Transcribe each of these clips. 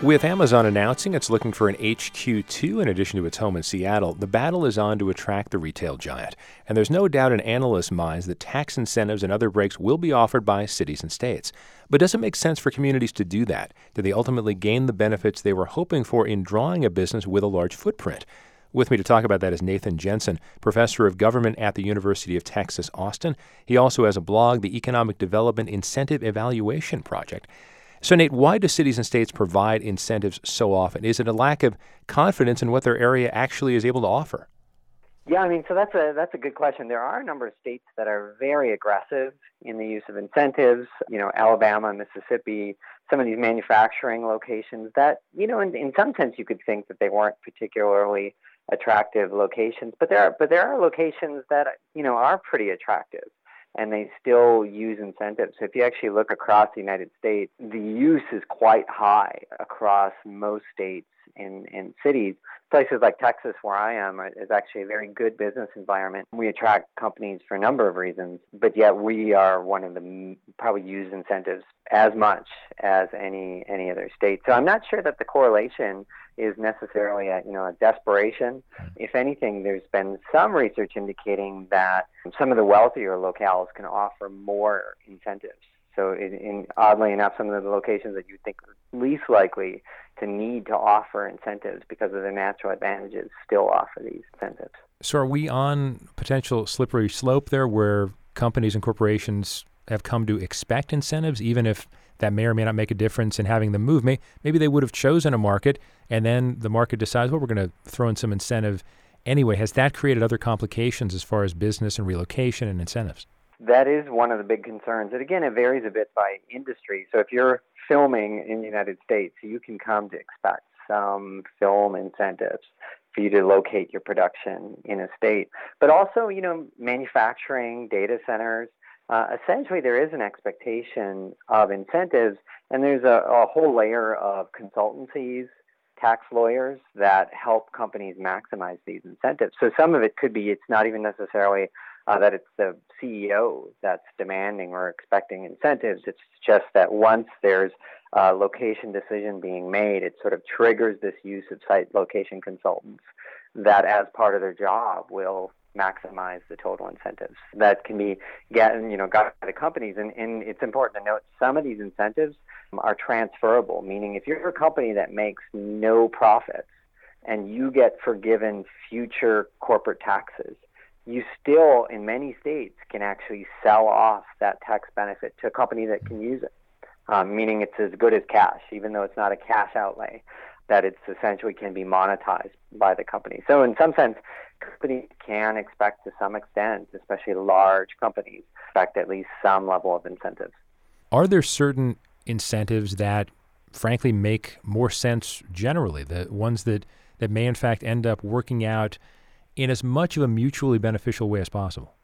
With Amazon announcing it's looking for an HQ2 in addition to its home in Seattle, the battle is on to attract the retail giant. And there's no doubt in analysts' minds that tax incentives and other breaks will be offered by cities and states. But does it make sense for communities to do that? Do they ultimately gain the benefits they were hoping for in drawing a business with a large footprint? With me to talk about that is Nathan Jensen, professor of government at the University of Texas, Austin. He also has a blog, the Economic Development Incentive Evaluation Project. So, Nate, why do cities and states provide incentives so often? Is it a lack of confidence in what their area actually is able to offer? Yeah, so that's a good question. There are a number of states that are very aggressive in the use of incentives. Alabama, Mississippi, some of these manufacturing locations that, in some sense you could think that they weren't particularly attractive locations, but there are locations that, are pretty attractive. And they still use incentives. So if you actually look across the United States, the use is quite high across most states and cities. Places like Texas, where I am, is actually a very good business environment. We attract companies for a number of reasons, but yet we are one of the probably use incentives as much as any other state. So I'm not sure that the correlation is necessarily a desperation. If anything, there's been some research indicating that some of the wealthier locales can offer more incentives. So oddly enough, some of the locations that you think are least likely to need to offer incentives because of their natural advantages still offer these incentives. So are we on potential slippery slope there where companies and corporations have come to expect incentives, even if that may or may not make a difference in having them move? Maybe they would have chosen a market, and then the market decides, well, we're going to throw in some incentive anyway. Has that created other complications as far as business and relocation and incentives? That is one of the big concerns. And again, it varies a bit by industry. So if you're filming in the United States, you can come to expect some film incentives for you to locate your production in a state. But also, manufacturing, data centers, essentially there is an expectation of incentives, and there's a whole layer of consultancies, tax lawyers that help companies maximize these incentives. So some of it could be, it's not even necessarily that it's the CEO that's demanding or expecting incentives. It's just that once there's a location decision being made, it sort of triggers this use of site location consultants that as part of their job will maximize the total incentives that can be got by the companies. And it's important to note some of these incentives are transferable, meaning if you're a company that makes no profits and you get forgiven future corporate taxes, you still, in many states, can actually sell off that tax benefit to a company that can use it, meaning it's as good as cash, even though it's not a cash outlay, that it's essentially can be monetized by the company. So in some sense, companies can expect to some extent, especially large companies, expect at least some level of incentives. Are there certain incentives that, frankly, make more sense generally, the ones that may in fact end up working out in as much of a mutually beneficial way as possible?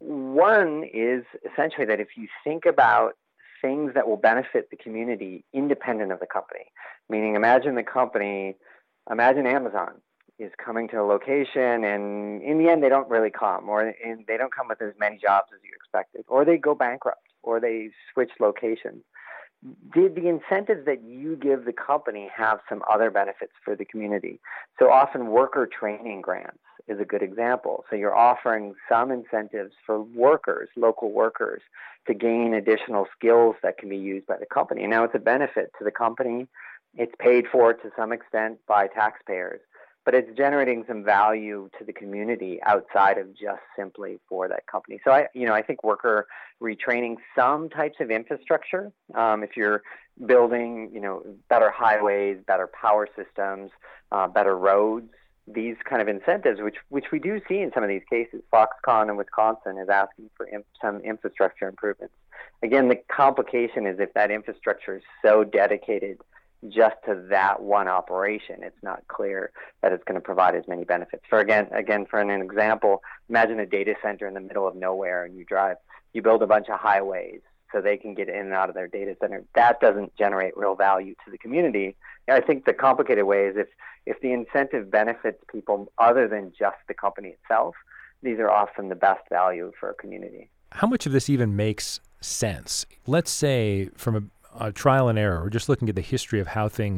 One is essentially that if you think about things that will benefit the community independent of the company, meaning imagine Amazon is coming to a location and in the end they don't really come, or they don't come with as many jobs as you expected, or they go bankrupt, or they switch locations. Did the incentives that you give the company have some other benefits for the community? So often worker training grants is a good example. So you're offering some incentives for workers, local workers, to gain additional skills that can be used by the company. Now it's a benefit to the company. It's paid for to some extent by taxpayers, but it's generating some value to the community outside of just simply for that company. So I think worker retraining, some types of infrastructure, if you're building, better highways, better power systems, better roads, these kind of incentives, which we do see in some of these cases. Foxconn in Wisconsin is asking for some infrastructure improvements. Again, the complication is if that infrastructure is so dedicated just to that one operation, it's not clear that it's going to provide as many benefits. For an example, imagine a data center in the middle of nowhere and you build a bunch of highways so they can get in and out of their data center. That doesn't generate real value to the community. I think the complicated way is if the incentive benefits people other than just the company itself, these are often the best value for a community. How much of this even makes sense? Let's say from a trial and error, or just looking at the history of how things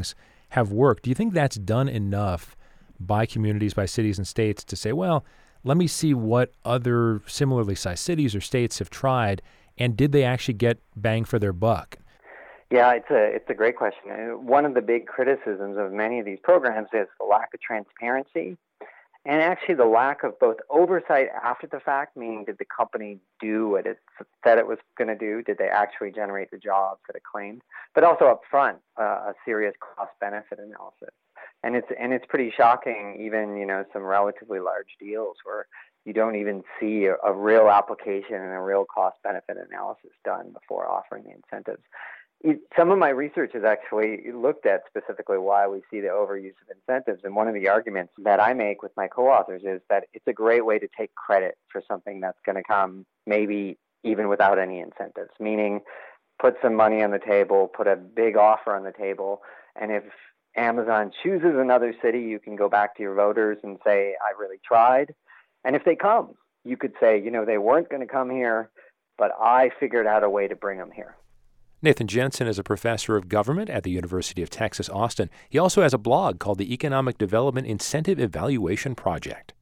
have worked. Do you think that's done enough by communities, by cities and states to say, well, let me see what other similarly sized cities or states have tried, and did they actually get bang for their buck? Yeah, it's a great question. One of the big criticisms of many of these programs is the lack of transparency and actually the lack of both oversight after the fact, meaning did the company do what it said it was going to do? Did they actually generate the jobs that it claimed? But also up front, a serious cost-benefit analysis. And it's pretty shocking, even, some relatively large deals where you don't even see a real application and a real cost-benefit analysis done before offering the incentives. Some of my research has actually looked at specifically why we see the overuse of incentives. And one of the arguments that I make with my co-authors is that it's a great way to take credit for something that's going to come maybe even without any incentives, meaning put some money on the table, put a big offer on the table. And if Amazon chooses another city, you can go back to your voters and say, I really tried. And if they come, you could say, they weren't going to come here, but I figured out a way to bring them here. Nathan Jensen is a professor of government at the University of Texas, Austin. He also has a blog called the Economic Development Incentive Evaluation Project.